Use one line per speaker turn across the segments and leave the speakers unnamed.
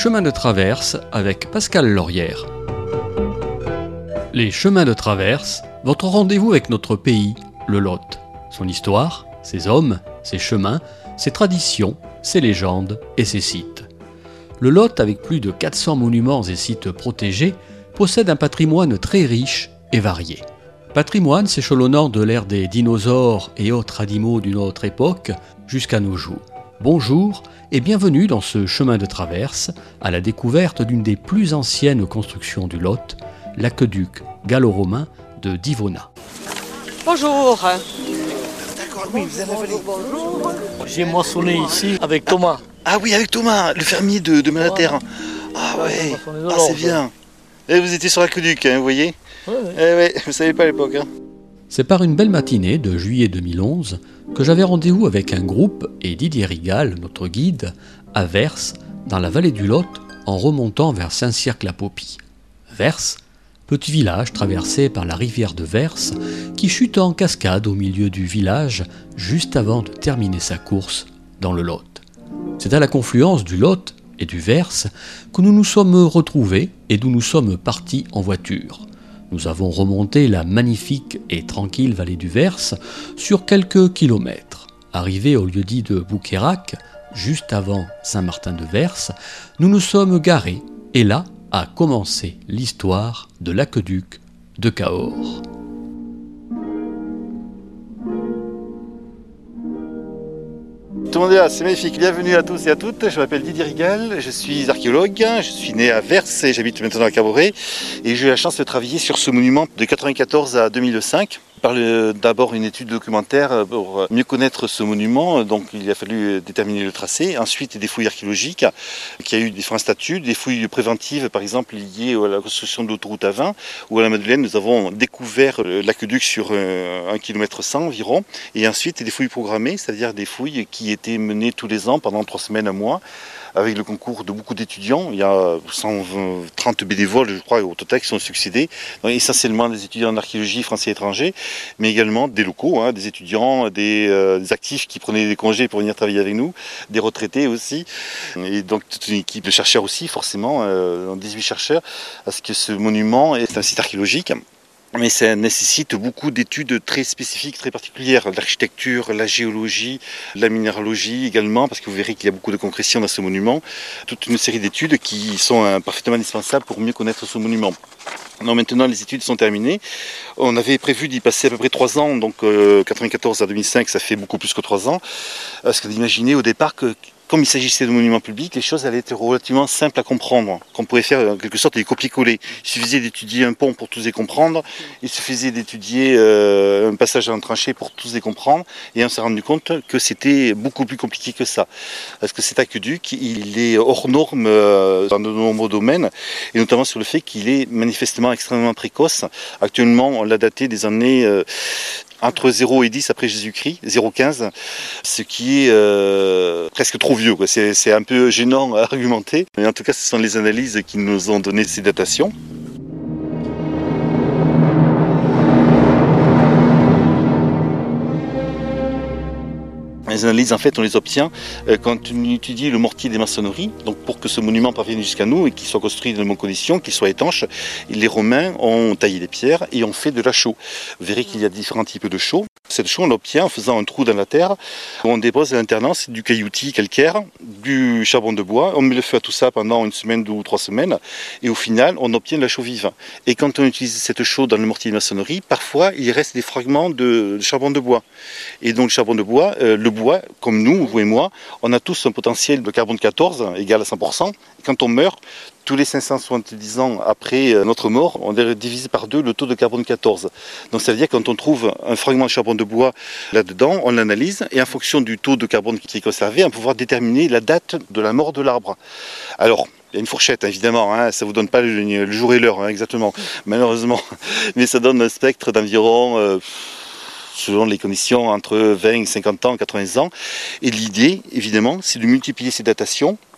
chemins de traverse avec Pascal Laurière. Les chemins de traverse, votre rendez-vous avec notre pays, le Lot. Son histoire, ses hommes, ses chemins, ses traditions, ses légendes et ses sites. Le Lot, avec plus de 400 monuments et sites protégés, possède un patrimoine très riche et varié. Patrimoine s'échelonnant de l'ère des dinosaures et autres animaux d'une autre époque jusqu'à nos jours. Bonjour et bienvenue dans ce chemin de traverse à la découverte d'une des plus anciennes constructions du Lot, l'aqueduc gallo-romain de Divona.
Bonjour.
D'accord, oui, vous avez volé.
Bonjour.
J'ai moissonné ici avec Thomas.
Ah oui, avec Thomas, le fermier de Malaterre. Ah ouais, c'est bien. Et vous étiez sur l'aqueduc, hein, vous voyez.
Ouais.
Eh ouais, vous savez pas à l'époque. Hein.
C'est par une belle matinée de juillet 2011 que j'avais rendez-vous avec un groupe et Didier Rigal, notre guide, à Vers, dans la vallée du Lot, en remontant vers Saint-Cirque-la-Popie. Vers, petit village traversé par la rivière de Vers, qui chute en cascade au milieu du village juste avant de terminer sa course dans le Lot. C'est à la confluence du Lot et du Vers que nous nous sommes retrouvés et d'où nous sommes partis en voiture. Nous avons remonté la magnifique et tranquille vallée du Vers sur quelques kilomètres. Arrivés au lieu-dit de Bouqueyrac, juste avant Saint-Martin-de-Vers, nous nous sommes garés et là a commencé l'histoire de l'aqueduc de Cahors.
Tout le monde est là, c'est magnifique. Bienvenue à tous et à toutes. Je m'appelle Didier Rigal, je suis archéologue. Je suis né à Vers et j'habite maintenant à Caboret. Et j'ai eu la chance de travailler sur ce monument de 1994 à 2005. Par d'abord une étude documentaire pour mieux connaître ce monument, donc il a fallu déterminer le tracé, ensuite des fouilles archéologiques, qui a eu différents statuts, des fouilles préventives par exemple liées à la construction de l'autoroute A20, où à la Madeleine nous avons découvert l'aqueduc sur 1,1 km environ, et ensuite des fouilles programmées, c'est-à-dire des fouilles qui étaient menées tous les ans pendant 3 semaines, un mois, avec le concours de beaucoup d'étudiants. Il y a 130 bénévoles, je crois, au total, qui sont succédés. Donc, essentiellement des étudiants en archéologie français et étrangers, mais également des locaux, hein, des étudiants, des actifs qui prenaient des congés pour venir travailler avec nous, des retraités aussi, et donc toute une équipe de chercheurs aussi, forcément, 18 chercheurs, parce que ce monument est un site archéologique. Mais ça nécessite beaucoup d'études très spécifiques, très particulières. L'architecture, la géologie, la minéralogie également, parce que vous verrez qu'il y a beaucoup de concrétions dans ce monument. Toute une série d'études qui sont parfaitement indispensables pour mieux connaître ce monument. Non, maintenant les études sont terminées. On avait prévu d'y passer à peu près 3 ans, donc 1994 à 2005, ça fait beaucoup plus que 3 ans. Parce que d'imaginer au départ que, comme il s'agissait de monuments publics, les choses allaient être relativement simples à comprendre, qu'on pouvait faire en quelque sorte des copier-coller. Il suffisait d'étudier un pont pour tous les comprendre, il suffisait d'étudier un passage en tranchée pour tous les comprendre, et on s'est rendu compte que c'était beaucoup plus compliqué que ça. Parce que cet aqueduc, il est hors norme dans de nombreux domaines, et notamment sur le fait qu'il est manifestement extrêmement précoce. Actuellement, on l'a daté des années entre 0 et 10 après Jésus-Christ, 0,15, ce qui est presque trop vieux, quoi. C'est un peu gênant à argumenter, mais en tout cas ce sont les analyses qui nous ont donné ces datations. Les analyses, en fait, on les obtient quand on étudie le mortier des maçonneries. Donc, pour que ce monument parvienne jusqu'à nous et qu'il soit construit dans de bonnes conditions, qu'il soit étanche, les Romains ont taillé des pierres et ont fait de la chaux. Vous verrez qu'il y a différents types de chaux. Cette chaux, on l'obtient en faisant un trou dans la terre. On dépose à l'intérieur du cailloutis calcaire, du charbon de bois. On met le feu à tout ça pendant 1 semaine, 2 ou 3 semaines. Et au final, on obtient de la chaux vive. Et quand on utilise cette chaux dans le mortier de maçonnerie, parfois, il reste des fragments de charbon de bois. Et donc, le charbon de bois, le bois, comme nous, vous et moi, on a tous un potentiel de carbone 14 égal à 100%. Et quand on meurt, tous les 570 ans après notre mort, on est divisé par 2 le taux de carbone 14. Donc ça veut dire que quand on trouve un fragment de charbon de bois là-dedans, on l'analyse et en fonction du taux de carbone qui est conservé, on peut pouvoir déterminer la date de la mort de l'arbre. Alors, il y a une fourchette évidemment, hein, ça ne vous donne pas le jour et l'heure hein, exactement, malheureusement, mais ça donne un spectre d'environ... selon les conditions, entre 20 et 50 ans, 80 ans. Et l'idée, évidemment, c'est de multiplier ces datations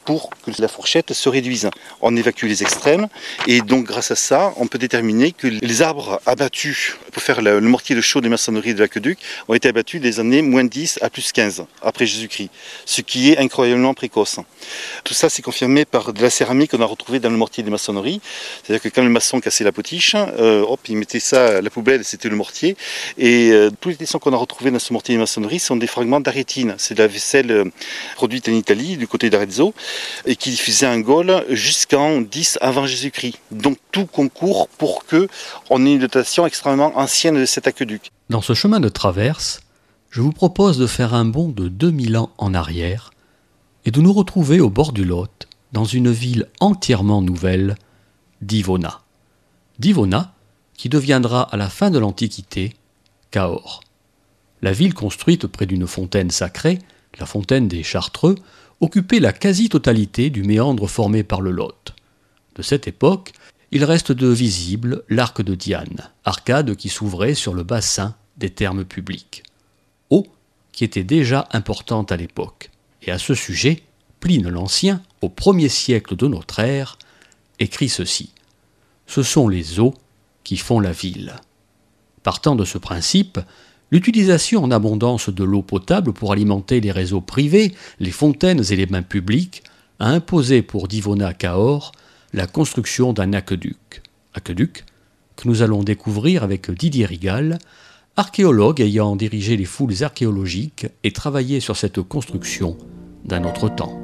pour que la fourchette se réduise. On évacue les extrêmes et donc grâce à ça, on peut déterminer que les arbres abattus pour faire le mortier de chaux des maçonneries de l'aqueduc ont été abattus des années moins 10 à plus 15 après Jésus-Christ, ce qui est incroyablement précoce. Tout ça c'est confirmé par de la céramique qu'on a retrouvée dans le mortier des maçonneries. C'est-à-dire que quand le maçon cassait la potiche, il mettait ça à la poubelle, c'était le mortier. Et tous les tessons qu'on a retrouvés dans ce mortier des maçonneries sont des fragments d'arétine. C'est de la vaisselle produite en Italie, du côté d'Arezzo, et qui diffusait un Gaule jusqu'en 10 avant Jésus-Christ. Donc tout concourt pour qu'on ait une datation extrêmement ancienne de cet aqueduc.
Dans ce chemin de traverse, je vous propose de faire un bond de 2000 ans en arrière et de nous retrouver au bord du Lot, dans une ville entièrement nouvelle, Divona. Divona, qui deviendra à la fin de l'Antiquité Cahors. La ville construite près d'une fontaine sacrée, la fontaine des Chartreux, occupait la quasi-totalité du méandre formé par le Lot. De cette époque, il reste de visible l'arc de Diane, arcade qui s'ouvrait sur le bassin des thermes publics. Eau qui était déjà importante à l'époque. Et à ce sujet, Pline l'Ancien, au 1er siècle de notre ère, écrit ceci. Ce sont les eaux qui font la ville. Partant de ce principe, l'utilisation en abondance de l'eau potable pour alimenter les réseaux privés, les fontaines et les bains publics a imposé pour Divona Cahors la construction d'un aqueduc. Aqueduc que nous allons découvrir avec Didier Rigal, archéologue ayant dirigé les fouilles archéologiques et travaillé sur cette construction d'un autre temps.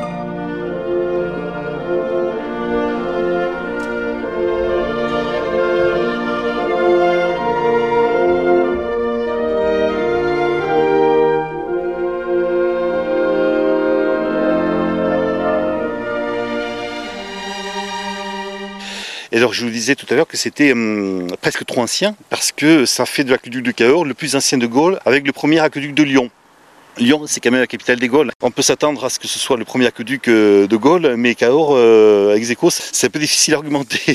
Et alors je vous disais tout à l'heure que c'était presque trop ancien parce que ça fait de l'aqueduc de Cahors le plus ancien de Gaule avec le premier aqueduc de Lyon. Lyon, c'est quand même la capitale des Gaules. On peut s'attendre à ce que ce soit le premier aqueduc de Gaule, mais Cahors, ex aequo, c'est un peu difficile à argumenter.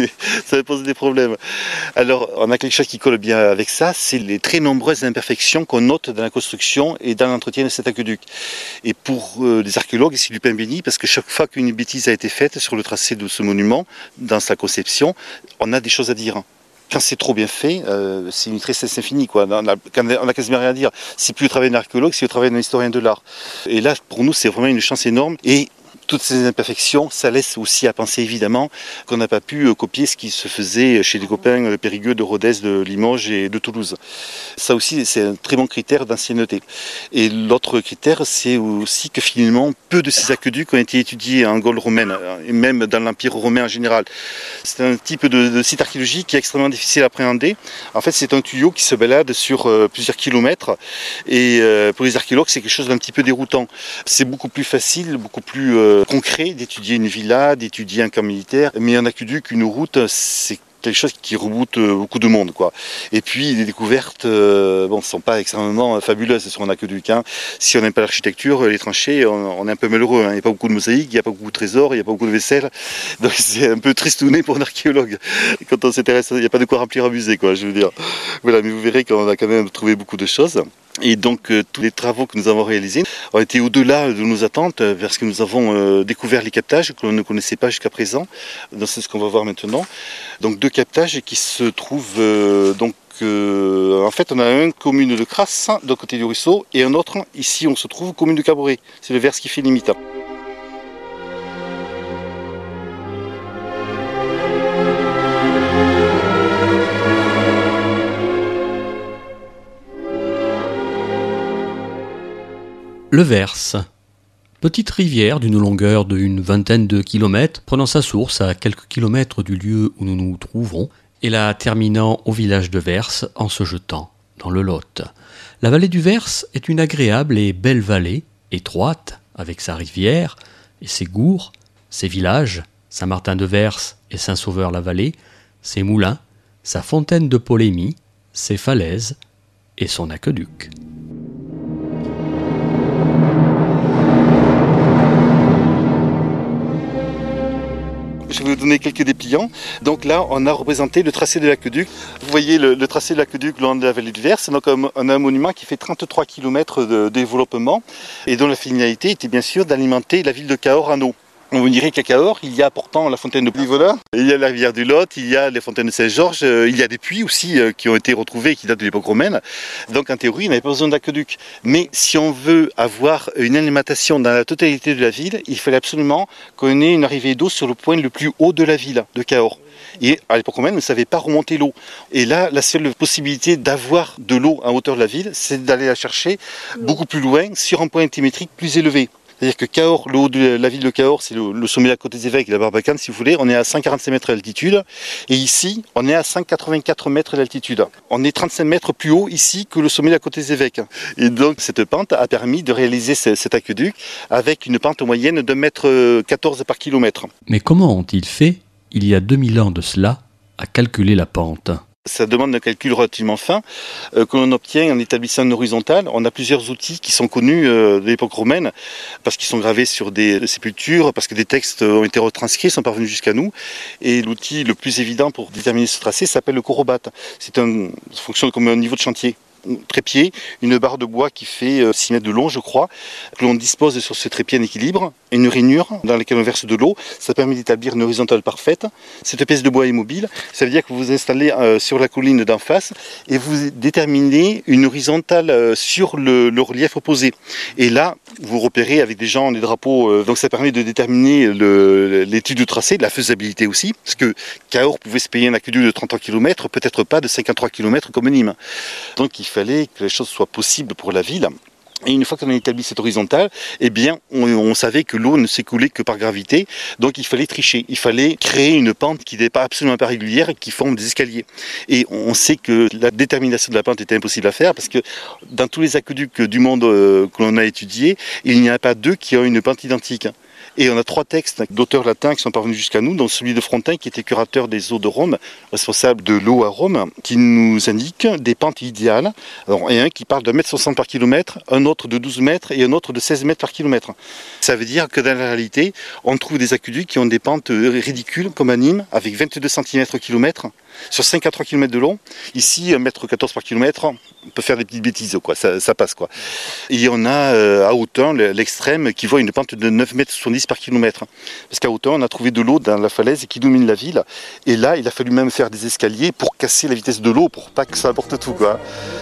Ça me pose des problèmes. Alors, on a quelque chose qui colle bien avec ça, c'est les très nombreuses imperfections qu'on note dans la construction et dans l'entretien de cet aqueduc. Et pour les archéologues, c'est du pain béni, parce que chaque fois qu'une bêtise a été faite sur le tracé de ce monument, dans sa conception, on a des choses à dire. Quand c'est trop bien fait, c'est une tristesse infinie, quoi. On a quasiment rien à dire. C'est plus le travail d'un archéologue, c'est le travail d'un historien de l'art. Et là, pour nous, c'est vraiment une chance énorme. Et toutes ces imperfections, ça laisse aussi à penser évidemment qu'on n'a pas pu copier ce qui se faisait chez des copains périgueux de Rodez, de Limoges et de Toulouse. Ça aussi, c'est un très bon critère d'ancienneté. Et l'autre critère, c'est aussi que finalement, peu de ces aqueducs ont été étudiés en Gaule romaine, et même dans l'Empire romain en général. C'est un type de site archéologique qui est extrêmement difficile à appréhender. En fait, c'est un tuyau qui se balade sur plusieurs kilomètres. Et pour les archéologues, c'est quelque chose d'un petit peu déroutant. C'est beaucoup plus facile, beaucoup plus concret d'étudier une villa, d'étudier un camp militaire, mais un aqueduc, une route, c'est quelque chose qui reboute beaucoup de monde, quoi. Et puis les découvertes ne sont pas extrêmement fabuleuses sur un aqueduc. Si on n'aime pas l'architecture, les tranchées, on est un peu malheureux. Il n'y a pas beaucoup de mosaïques, il n'y a pas beaucoup de trésors, il n'y a pas beaucoup de vaisselle. Donc c'est un peu tristouné pour un archéologue. Quand on s'intéresse, il n'y a pas de quoi remplir un musée, quoi, je veux dire. Voilà, mais vous verrez qu'on a quand même trouvé beaucoup de choses. Et donc tous les travaux que nous avons réalisés ont été au-delà de nos attentes, parce que nous avons découvert les captages que l'on ne connaissait pas jusqu'à présent. Donc c'est ce qu'on va voir maintenant. Donc deux captages qui se trouvent en fait on a un commune de Crasse, de côté du ruisseau, et un autre ici on se trouve commune de Caboret. C'est le vers qui fait limite.
Le Vers, petite rivière d'une longueur d'une vingtaine de kilomètres, prenant sa source à quelques kilomètres du lieu où nous nous trouvons, et la terminant au village de Vers en se jetant dans le Lot. La vallée du Vers est une agréable et belle vallée, étroite, avec sa rivière et ses gours, ses villages, Saint-Martin-de-Vers et Saint-Sauveur-la-Vallée, ses moulins, sa fontaine de Polémie, ses falaises et son aqueduc.
Je vais vous donner quelques dépliants. Donc là, on a représenté le tracé de l'aqueduc. Vous voyez le tracé de l'aqueduc le long de la vallée du Vers. Donc on a un monument qui fait 33 km de développement et dont la finalité était bien sûr d'alimenter la ville de Cahors en eau. On vous dirait qu'à Cahors, il y a pourtant la fontaine de Livola, il y a la rivière du Lot, il y a les fontaines de Saint-Georges, il y a des puits aussi qui ont été retrouvés et qui datent de l'époque romaine. Donc en théorie, il n'avait pas besoin d'aqueduc. Mais si on veut avoir une alimentation dans la totalité de la ville, il fallait absolument qu'on ait une arrivée d'eau sur le point le plus haut de la ville de Cahors. Et à l'époque romaine, on ne savait pas remonter l'eau. Et là, la seule possibilité d'avoir de l'eau en hauteur de la ville, c'est d'aller la chercher beaucoup plus loin, sur un point altimétrique plus élevé. C'est-à-dire que Cahors, le haut de la ville de Cahors, c'est le sommet de la côte des Évêques et la Barbacane, si vous voulez, on est à 145 mètres d'altitude. Et ici, on est à 184 mètres d'altitude. On est 35 mètres plus haut ici que le sommet de la côte des Évêques. Et donc, cette pente a permis de réaliser cet aqueduc avec une pente moyenne de 1,14 m par kilomètre.
Mais comment ont-ils fait, il y a 2000 ans de cela, à calculer la pente ?
Ça demande un calcul relativement fin que l'on obtient en établissant une horizontale. On a plusieurs outils qui sont connus de l'époque romaine parce qu'ils sont gravés sur des sépultures, parce que des textes ont été retranscrits, sont parvenus jusqu'à nous. Et l'outil le plus évident pour déterminer ce tracé s'appelle le corobate. Ça fonctionne comme un niveau de chantier. Trépied, une barre de bois qui fait 6 mètres de long, je crois, que l'on dispose sur ce trépied en équilibre, une rainure dans laquelle on verse de l'eau. Ça permet d'établir une horizontale parfaite. Cette pièce de bois est mobile. Ça veut dire que vous vous installez sur la colline d'en face et vous déterminez une horizontale sur le relief opposé. Et là, vous repérez avec des gens, des drapeaux. Donc ça permet de déterminer l'étude du tracé, la faisabilité aussi, parce que Cahors pouvait se payer un aqueduc de 33 km, peut-être pas de 53 km comme Nîmes. Donc il fallait que les choses soient possibles pour la ville. Et une fois qu'on a établi cette horizontale, eh bien, on savait que l'eau ne s'écoulait que par gravité. Donc il fallait tricher. Il fallait créer une pente qui n'est pas absolument pas régulière et qui forme des escaliers. Et on sait que la détermination de la pente était impossible à faire parce que dans tous les aqueducs du monde que l'on a étudiés, il n'y en a pas deux qui ont une pente identique. Et on a 3 textes d'auteurs latins qui sont parvenus jusqu'à nous, dont celui de Frontin, qui était curateur des eaux de Rome, responsable de l'eau à Rome, qui nous indique des pentes idéales. Alors, et un qui parle de 1,60 m par kilomètre, un autre de 12 mètres et un autre de 16 mètres par kilomètre. Ça veut dire que dans la réalité, on trouve des aqueducs qui ont des pentes ridicules, comme à Nîmes, avec 22 cm kilomètre, sur 53 km de long. Ici, 1,14 m par kilomètre, on peut faire des petites bêtises, quoi. Ça passe, quoi. Et on a à Autun, l'extrême, qui voit une pente de 9,70 m par kilomètre. Parce qu'à Autun, on a trouvé de l'eau dans la falaise qui domine la ville. Et là, il a fallu même faire des escaliers pour casser la vitesse de l'eau, pour pas que ça apporte tout, quoi.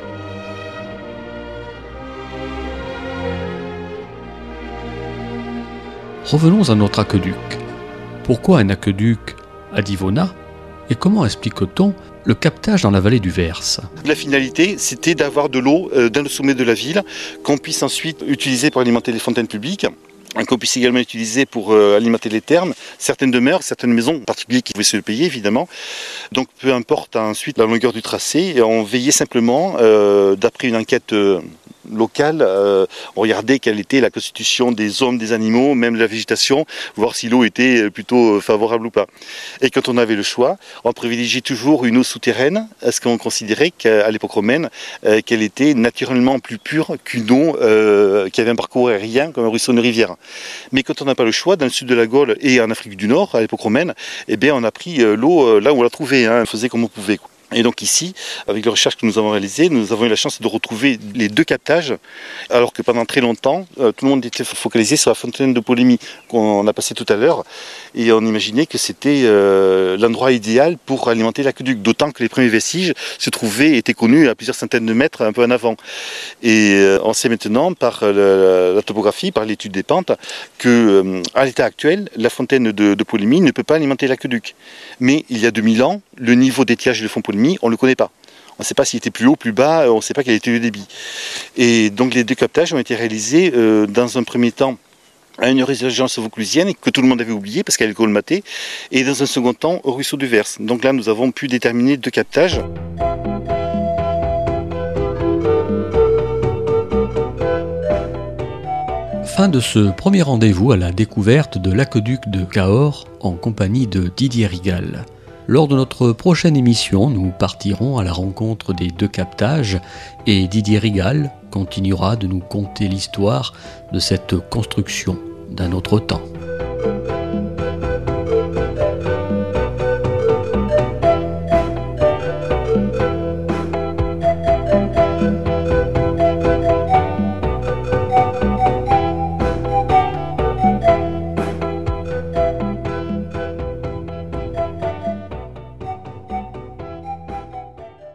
Revenons à notre aqueduc. Pourquoi un aqueduc à Divona ? Et comment explique-t-on le captage dans la vallée du Vers ?
La finalité, c'était d'avoir de l'eau dans le sommet de la ville, qu'on puisse ensuite utiliser pour alimenter les fontaines publiques, qu'on puisse également utiliser pour alimenter les thermes, certaines demeures, certaines maisons, en particulier qui pouvaient se le payer évidemment. Donc peu importe ensuite la longueur du tracé, on veillait simplement, d'après une enquête locale, on regardait quelle était la constitution des hommes, des animaux, même de la végétation, voir si l'eau était plutôt favorable ou pas. Et quand on avait le choix, on privilégiait toujours une eau souterraine, parce qu'on considérait qu'à l'époque romaine, qu'elle était naturellement plus pure qu'une eau qui avait un parcours aérien comme un ruisseau, une rivière. Mais quand on n'a pas le choix, dans le sud de la Gaule et en Afrique du Nord, à l'époque romaine, eh bien on a pris l'eau là où on la trouvait, on faisait comme on pouvait. Et donc ici, avec les recherches que nous avons réalisées, nous avons eu la chance de retrouver les 2 captages, alors que pendant très longtemps, tout le monde était focalisé sur la fontaine de Polémie qu'on a passée tout à l'heure, et on imaginait que c'était l'endroit idéal pour alimenter l'aqueduc, d'autant que les premiers vestiges se trouvaient, étaient connus à plusieurs centaines de mètres un peu en avant. Et on sait maintenant par la topographie, par l'étude des pentes, que à l'état actuel, la fontaine de Polémie ne peut pas alimenter l'aqueduc. Mais il y a 2000 ans, le niveau d'étiage du fond Polémie, on ne le connaît pas. On ne sait pas s'il était plus haut, plus bas, on ne sait pas quel était le débit. Et donc les 2 captages ont été réalisés dans un premier temps à une résurgence vauclusienne que tout le monde avait oublié parce qu'elle est colmatée, et dans un second temps au ruisseau du Vers. Donc là nous avons pu déterminer 2 captages.
Fin de ce premier rendez-vous à la découverte de l'aqueduc de Cahors en compagnie de Didier Rigal. Lors de notre prochaine émission, nous partirons à la rencontre des 2 captages et Didier Rigal continuera de nous conter l'histoire de cette construction d'un autre temps.